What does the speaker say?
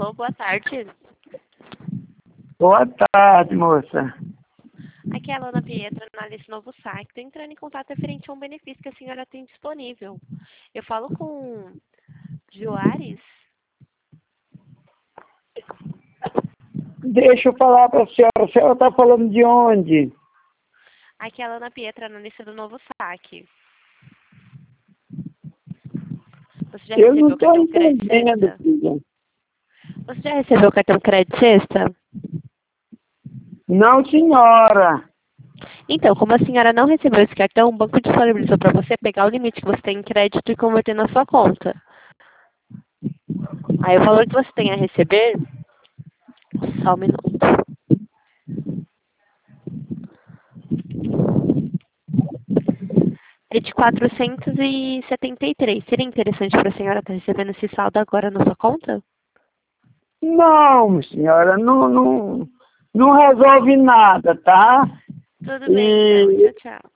Alô, boa tarde. Boa tarde, moça. Aqui é a Alana Pietra, analista Novo Saque. Estou entrando em contato referente a um benefício que a senhora tem disponível. Eu falo com Joares? Deixa eu falar para a senhora está falando de onde? Aqui é a Alana Pietra, analista do Novo Saque. Você já Eu recebeu não o estou cartão crédito entendendo, sexta? filha. Você já recebeu o cartão crédito sexta? Não, senhora. Então, como a senhora não recebeu esse cartão, o banco disponibilizou para você pegar o limite que você tem em crédito e converter na sua conta. Aí o valor que você tem a receber, só um minuto. É de 473. Seria interessante para a senhora estar recebendo esse saldo agora na sua conta? Não, senhora, não resolve nada, tá? Tudo bem, então. Tchau, tchau.